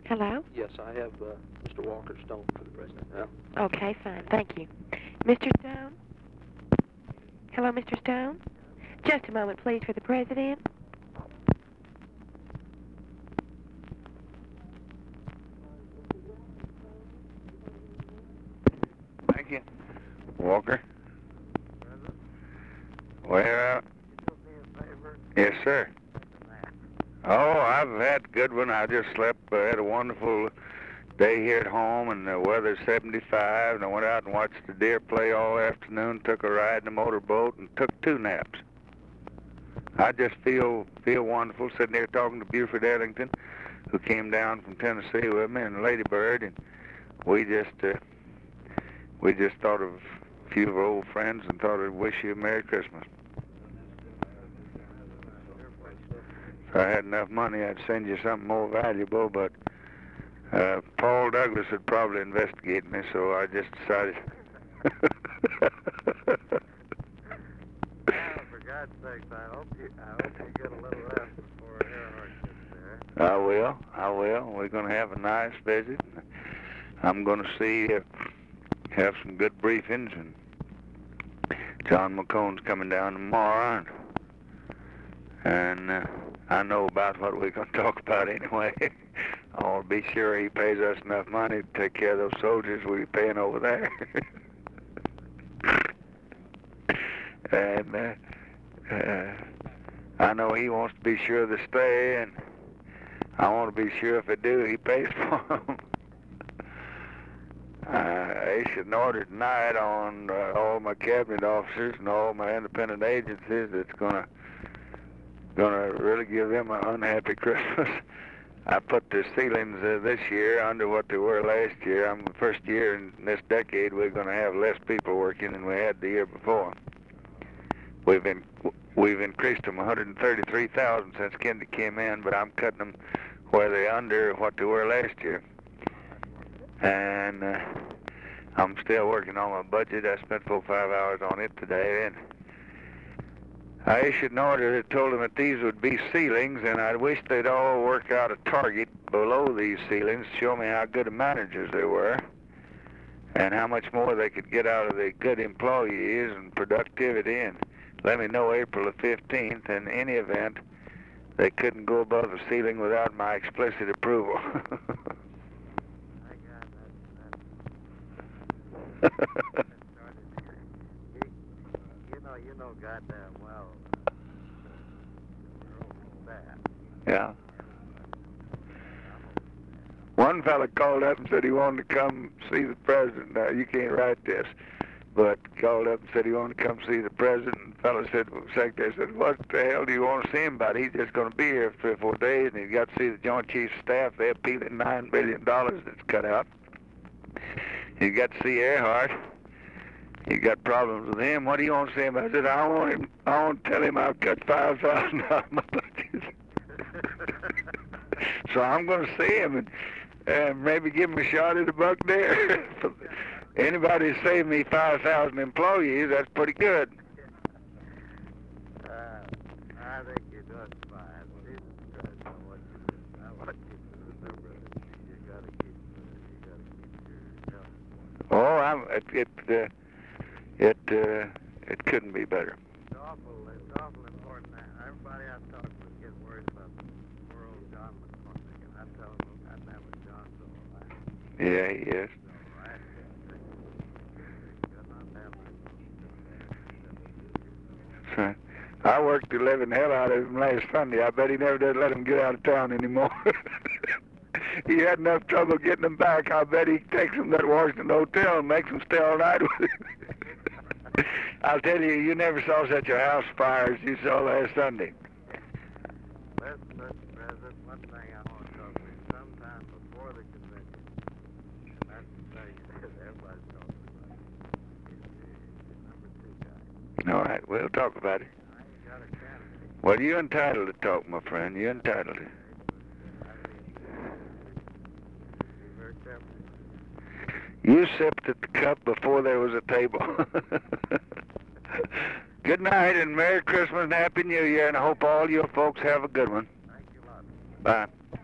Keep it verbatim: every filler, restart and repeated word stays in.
Hello? Yes, I have uh, Mister Walker Stone for the president now. Okay, fine. Thank you. Mister Stone? Hello, Mister Stone? Just a moment, please, for the president. Thank you. Walker? Well, yes, sir. Oh, I've had a good one. I just slept. I had a wonderful day here at home, and the weather's seventy-five, and I went out and watched the deer play all afternoon, took a ride in a motorboat, and took two naps. I just feel feel wonderful sitting here talking to Buford Ellington, who came down from Tennessee with me, and Lady Bird, and we just uh, we just thought of a few of our old friends and thought I'd wish you a Merry Christmas. If I had enough money, I'd send you something more valuable, but uh, Paul Douglas would probably investigate me, so I just decided. Well, for God's sakes, I hope you, I hope you get a little rest before Earhart gets there. I will. I will. We're going to have a nice visit. I'm going to see, uh, have some good briefings, and John McCone's coming down tomorrow, and, and uh, I know about what we're going to talk about anyway. I want to be sure he pays us enough money to take care of those soldiers we're paying over there. and uh, uh, I know he wants to be sure they stay, and I want to be sure if they do, he pays for them. I issued an order tonight on uh, all my cabinet officers and all my independent agencies that's gonna gonna really give them an unhappy Christmas. I put the ceilings uh, this year under what they were last year. I'm the first year in this decade we're gonna have less people working than we had the year before. We've in, we've increased them one hundred thirty-three thousand since Kendi came in, but I'm cutting them where they're under what they were last year. And uh, I'm still working on my budget. I spent four or five hours on it today, and I issued an order that told them that these would be ceilings, and I wish they'd all work out a target below these ceilings to show me how good of managers they were and how much more they could get out of the good employees and productivity, and let me know April the fifteenth. In any event, they couldn't go above the ceiling without my explicit approval. You, you know, you know goddamn well. That. Yeah. One fella called up and said he wanted to come see the president. Now, you can't write this, but called up and said he wanted to come see the president. And the fella said, well, the secretary said, what the hell do you want to see him about? He's just going to be here for three or four days, and he's got to see the Joint Chiefs of Staff. They're appealing nine billion dollars that's cut out. He got to see Earhart. He got problems with him. What do you want to see him? I said, I want him. I want to tell him I've cut five thousand out of my budget. So I'm going to see him and uh, maybe give him a shot at a buck there. Anybody save me five thousand employees, that's pretty good. Uh, I think you're doing fine. Jesus Christ, I want you to, I want you to remember that you got to keep, you got to keep your health. Oh, I'm, it it uh, it uh, it couldn't be better. It's awful. It's awful important. Everybody I talk to is getting worried about poor old John McCormick, and I tell them I never John's all right. Yeah, he is. All right. Got not that That's right. I worked the living hell out of him last Sunday. I bet he never did let him get out of town anymore. He had enough trouble getting them back. I bet he takes them to that Washington hotel and makes them stay all night with him. I'll tell you, you never saw such a house fire as you saw last Sunday. Listen, Mister President, one thing I want to talk to you sometime before the convention, and that's the thing that everybody's talking about, is the number two guy. All right, we'll talk about it. You got a candidate. Well, you're entitled to talk, my friend. You're entitled to. Be very careful. You sipped at the cup before there was a table. Good night and Merry Christmas and Happy New Year, and I hope all your folks have a good one. Thank you a lot. Bye.